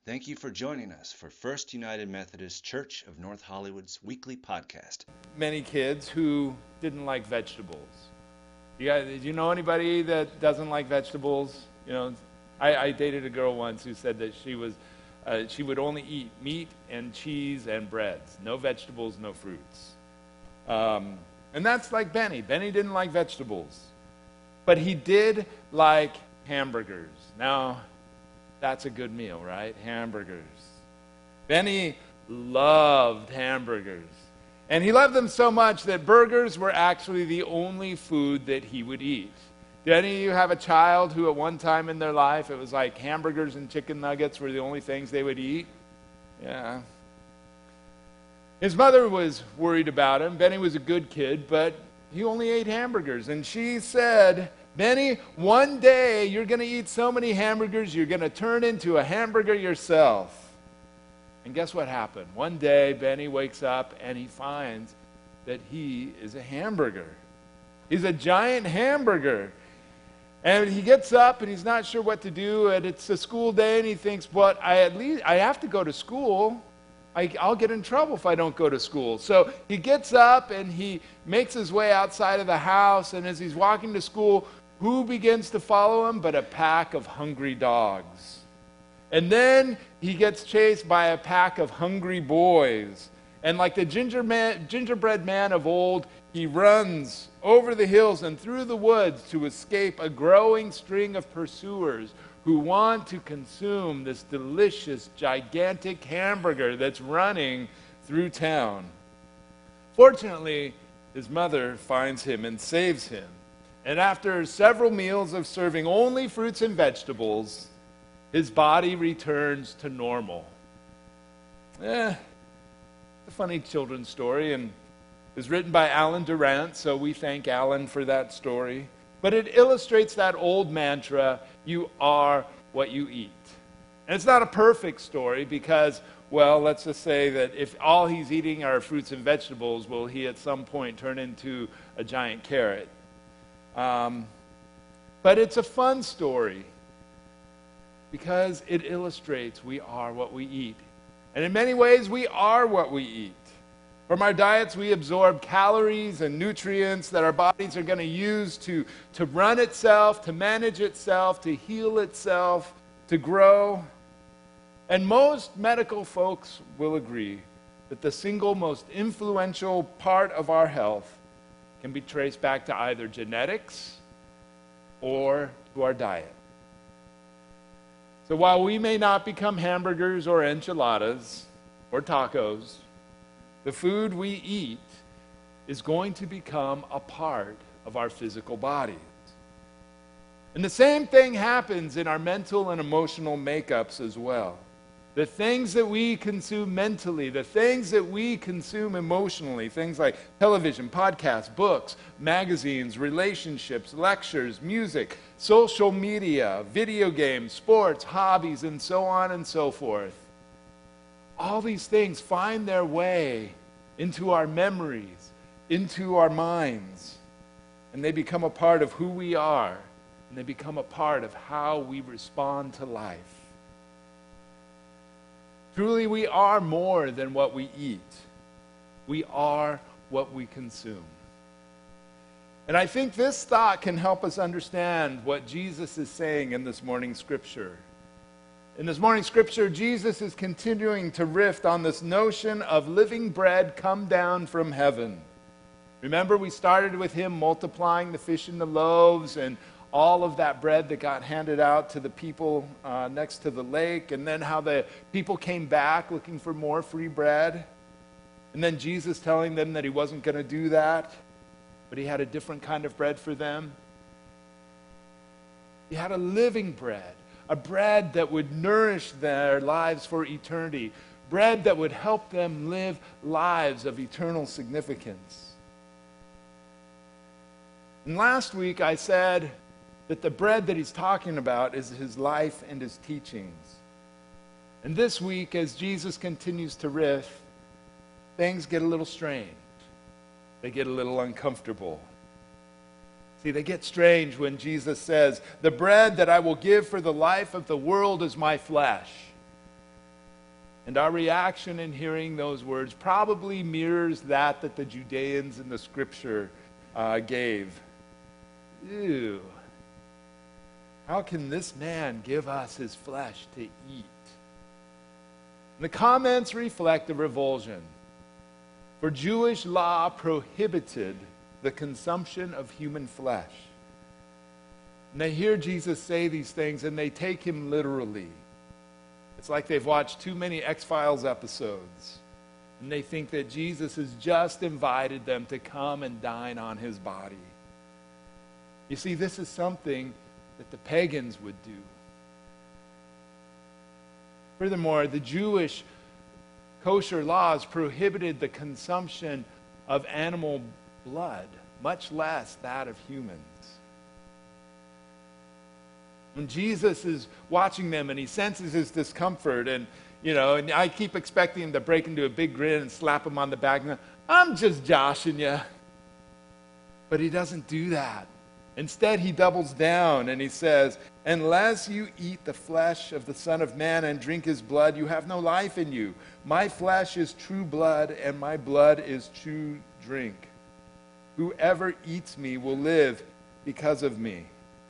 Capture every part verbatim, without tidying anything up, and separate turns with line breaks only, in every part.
Thank you for joining us for First United Methodist Church of North Hollywood's weekly podcast.
Many kids who didn't like vegetables. You guys, do you know anybody that doesn't like vegetables? You know, I, I dated a girl once who said that she was, uh, she would only eat meat and cheese and breads, no vegetables, no fruits. Um, and that's like Benny. Benny didn't like vegetables, but he did like hamburgers. Now, that's a good meal, right? Hamburgers. Benny loved hamburgers. And he loved them so much that burgers were actually the only food that he would eat. Did any of you have a child who at one time in their life, it was like hamburgers and chicken nuggets were the only things they would eat? Yeah. His mother was worried about him. Benny was a good kid, but he only ate hamburgers. And she said, Benny, one day you're going to eat so many hamburgers, you're going to turn into a hamburger yourself. And guess what happened? One day, Benny wakes up and he finds that he is a hamburger. He's a giant hamburger. And he gets up and he's not sure what to do, and it's a school day, and he thinks, well, I at least I have to go to school. I, I'll get in trouble if I don't go to school. So he gets up and he makes his way outside of the house, and as he's walking to school, who begins to follow him but a pack of hungry dogs? And then he gets chased by a pack of hungry boys. And like the ginger man, gingerbread man of old, he runs over the hills and through the woods to escape a growing string of pursuers who want to consume this delicious, gigantic hamburger that's running through town. Fortunately, his mother finds him and saves him. And after several meals of serving only fruits and vegetables, his body returns to normal. Eh, a funny children's story, and it was written by Alan Durant, so we thank Alan for that story. But it illustrates that old mantra, you are what you eat. And it's not a perfect story because, well, let's just say that if all he's eating are fruits and vegetables, will he at some point turn into a giant carrot? Um, but it's a fun story because it illustrates we are what we eat. And in many ways, we are what we eat. From our diets, we absorb calories and nutrients that our bodies are going to use to, to run itself, to manage itself, to heal itself, to grow. And most medical folks will agree that the single most influential part of our health can be traced back to either genetics or to our diet. So while we may not become hamburgers or enchiladas or tacos, the food we eat is going to become a part of our physical bodies. And the same thing happens in our mental and emotional makeups as well. The things that we consume mentally, the things that we consume emotionally, things like television, podcasts, books, magazines, relationships, lectures, music, social media, video games, sports, hobbies, and so on and so forth. All these things find their way into our memories, into our minds, and they become a part of who we are, and they become a part of how we respond to life. Truly, we are more than what we eat. We are what we consume. And I think this thought can help us understand what Jesus is saying in this morning's scripture. In this morning's scripture, Jesus is continuing to riff on this notion of living bread come down from heaven. Remember, we started with him multiplying the fish and the loaves and all of that bread that got handed out to the people uh, next to the lake, and then how the people came back looking for more free bread. And then Jesus telling them that he wasn't going to do that, but he had a different kind of bread for them. He had a living bread, a bread that would nourish their lives for eternity, bread that would help them live lives of eternal significance. And last week I said that the bread that he's talking about is his life and his teachings. And this week, as Jesus continues to riff, things get a little strange. They get a little uncomfortable. See, they get strange when Jesus says, the bread that I will give for the life of the world is my flesh. And our reaction in hearing those words probably mirrors that that the Judeans in the scripture uh, gave. Ew. How can this man give us his flesh to eat? And the comments reflect a revulsion. For Jewish law prohibited the consumption of human flesh. And they hear Jesus say these things and they take him literally. It's like they've watched too many X-Files episodes. And they think that Jesus has just invited them to come and dine on his body. You see, this is something that the pagans would do. Furthermore, the Jewish kosher laws prohibited the consumption of animal blood, much less that of humans. When Jesus is watching them and he senses his discomfort, and you know, and I keep expecting him to break into a big grin and slap him on the back. And, I'm just joshing you. But he doesn't do that. Instead, he doubles down and he says, unless you eat the flesh of the Son of Man and drink his blood, you have no life in you. My flesh is true blood, and my blood is true drink. Whoever eats me will live because of me.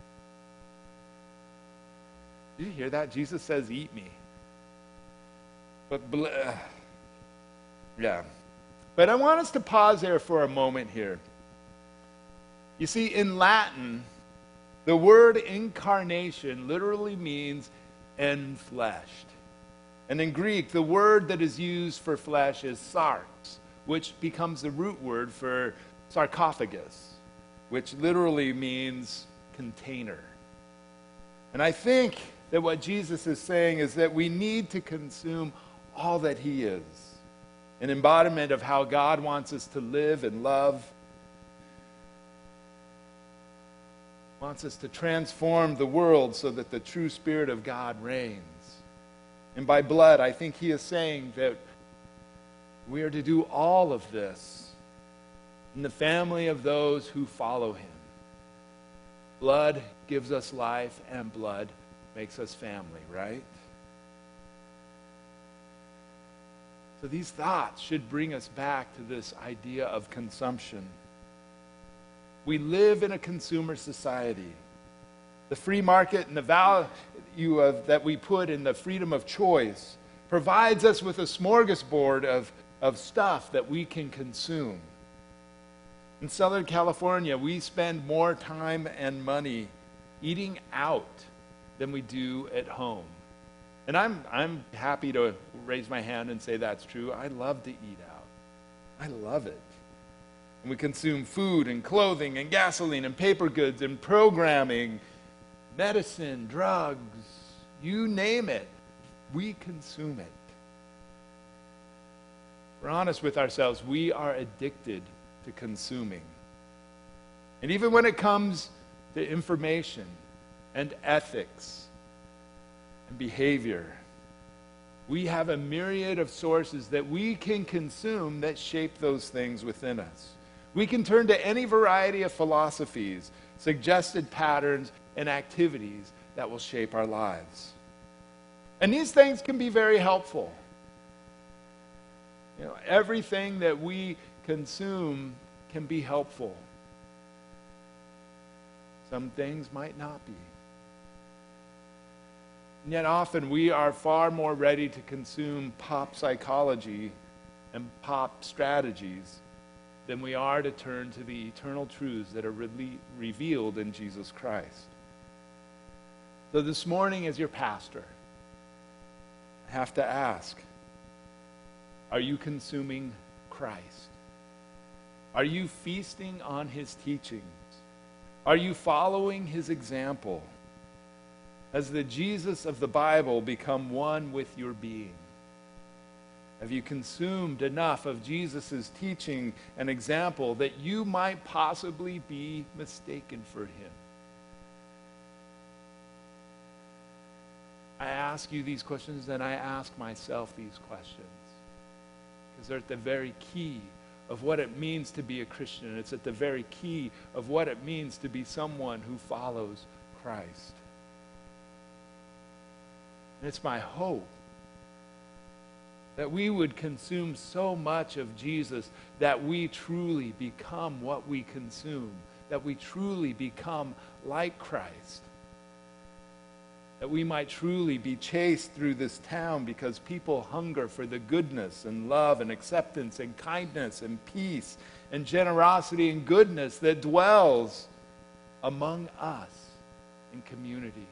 Did you hear that? Jesus says, eat me. But, bl- yeah. But I want us to pause there for a moment here. You see, in Latin, the word incarnation literally means enfleshed. And in Greek, the word that is used for flesh is sarx, which becomes the root word for sarcophagus, which literally means container. And I think that what Jesus is saying is that we need to consume all that he is, an embodiment of how God wants us to live and love, wants us to transform the world so that the true Spirit of God reigns. And by blood, I think he is saying that we are to do all of this in the family of those who follow him. Blood gives us life, and blood makes us family, right? So these thoughts should bring us back to this idea of consumption. We live in a consumer society. The free market and the value of, that we put in the freedom of choice provides us with a smorgasbord of, of stuff that we can consume. In Southern California, we spend more time and money eating out than we do at home. And I'm, I'm happy to raise my hand and say that's true. I love to eat out. I love it. And we consume food and clothing and gasoline and paper goods and programming, medicine, drugs, you name it. We consume it. We're honest with ourselves. We are addicted to consuming. And even when it comes to information and ethics and behavior, we have a myriad of sources that we can consume that shape those things within us. We can turn to any variety of philosophies, suggested patterns, and activities that will shape our lives. And these things can be very helpful. You know, everything that we consume can be helpful. Some things might not be. And yet often we are far more ready to consume pop psychology and pop strategies than we are to turn to the eternal truths that are re- revealed in Jesus Christ. So this morning, as your pastor, I have to ask, are you consuming Christ? Are you feasting on his teachings? Are you following his example? Has the Jesus of the Bible become one with your being? Have you consumed enough of Jesus' teaching and example that you might possibly be mistaken for him? I ask you these questions, and I ask myself these questions, because they're at the very key of what it means to be a Christian. It's at the very key of what it means to be someone who follows Christ. And it's my hope That we would consume so much of Jesus that we truly become what we consume. That we truly become like Christ. That we might truly be chased through this town because people hunger for the goodness and love and acceptance and kindness and peace and generosity and goodness that dwells among us in community.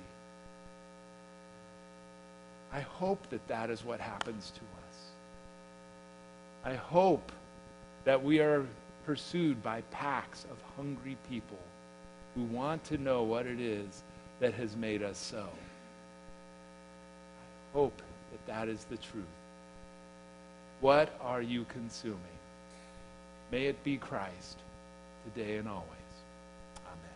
I hope that that is what happens to us. I hope that we are pursued by packs of hungry people who want to know what it is that has made us so. I hope that that is the truth. What are you consuming? May it be Christ today and always. Amen.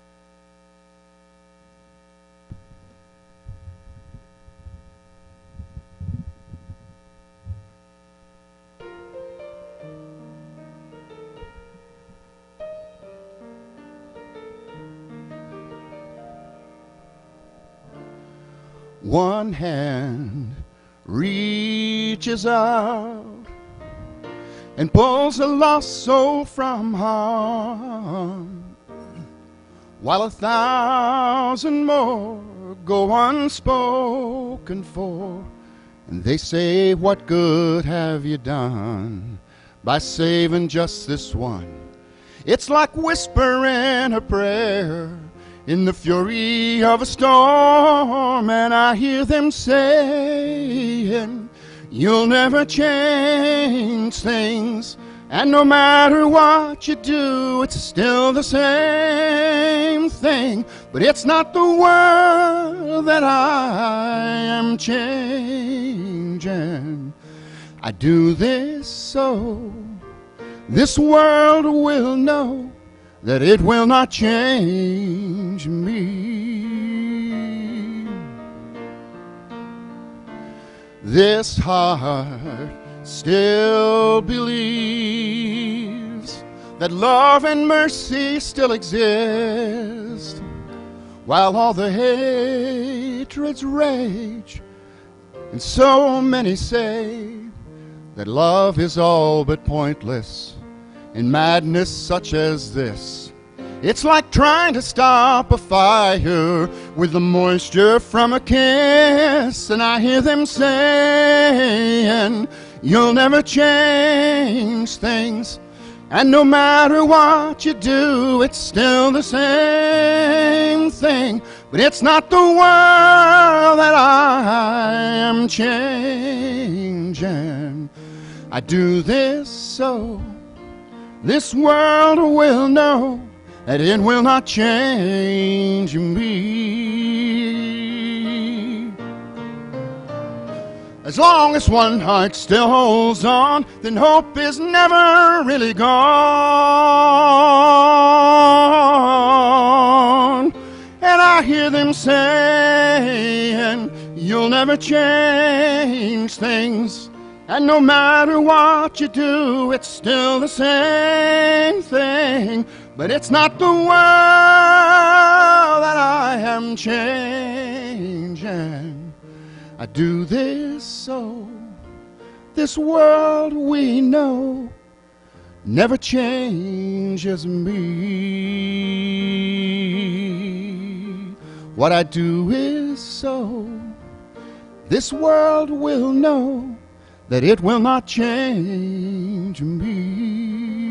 One hand reaches out and pulls a lost soul from harm, while a thousand more go unspoken for, and they say, what good have you done by saving just this one? It's like whispering a prayer in the fury of a storm, and I hear them saying, you'll never change things, and no matter what you do, it's still the same thing. But it's not the world that I am changing. I do this so this world will know that it will not change me. This heart still believes that love and mercy still exist, while all the hatreds rage, and so many say that love is all but pointless in madness such as this. It's like trying to stop a fire with the moisture from a kiss, and I hear them saying, you'll never change things, and no matter what you do, it's still the same thing. But it's not the world that I am changing. I do this so this world will know that it will not change me. As long as one heart still holds on, then hope is never really gone. And I hear them saying, you'll never change things, and no matter what you do, it's still the same thing. But it's not the world that I am changing. I do this so this world we know never changes me. What I do is so this world will know that it will not change me.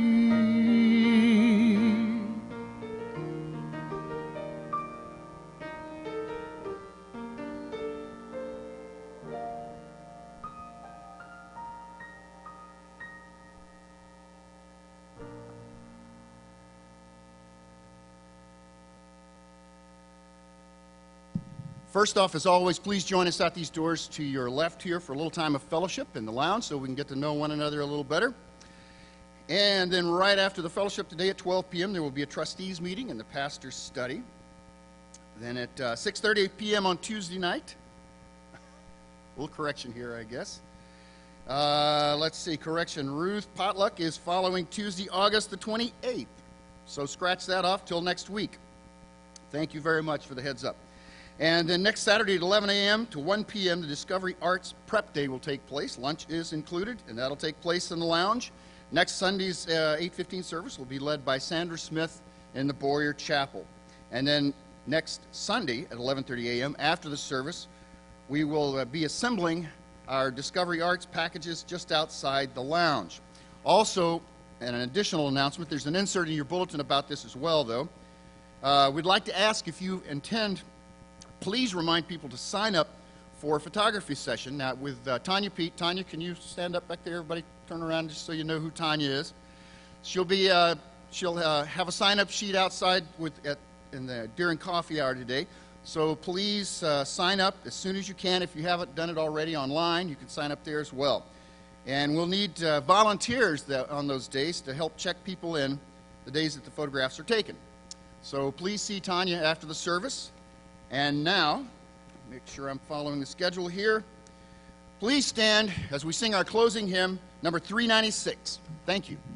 First off, as always, please join us at these doors to your left here for a little time of fellowship in the lounge so we can get to know one another a little better. And then right after the fellowship today at twelve p.m., there will be a trustees meeting and the pastor's study. Then at uh, six thirty p.m. on Tuesday night, a little correction here, I guess. Uh, let's see, correction, Ruth Potluck is following Tuesday, August the twenty-eighth. So scratch that off till next week. Thank you very much for the heads up. And then next Saturday at eleven a.m. to one p.m., the Discovery Arts Prep Day will take place. Lunch is included, and that'll take place in the lounge. Next Sunday's uh, eight fifteen service will be led by Sandra Smith in the Boyer Chapel. And then next Sunday at eleven thirty a.m., after the service, we will uh, be assembling our Discovery Arts packages just outside the lounge. Also, and an additional announcement, there's an insert in your bulletin about this as well, though. Uh, we'd like to ask, if you intend, please remind people to sign up for a photography session. Now, with uh, Tanya Pete. Tanya, can you stand up back there? Everybody turn around just so you know who Tanya is. She'll be, uh, she'll uh, have a sign-up sheet outside with, at, in the, during coffee hour today. So please uh, sign up as soon as you can. If you haven't done it already online, you can sign up there as well. And we'll need uh, volunteers that, on those days to help check people in the days that the photographs are taken. So please see Tanya after the service. And now, make sure I'm following the schedule here. Please stand as we sing our closing hymn, number three ninety-six. Thank you.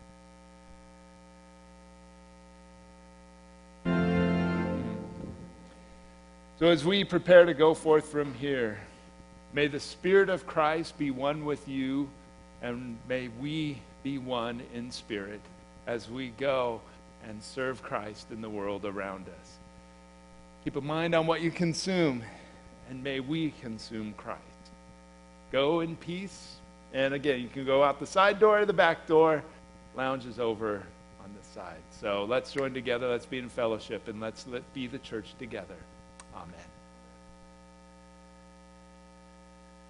So as we prepare to go forth from here, may the Spirit of Christ be one with you, and may we be one in spirit as we go and serve Christ in the world around us. Keep a mind on what you consume, and may we consume Christ. Go in peace, and again, you can go out the side door or the back door. Lounge is over on the side. So let's join together, let's be in fellowship, and let's let be the church together. Amen.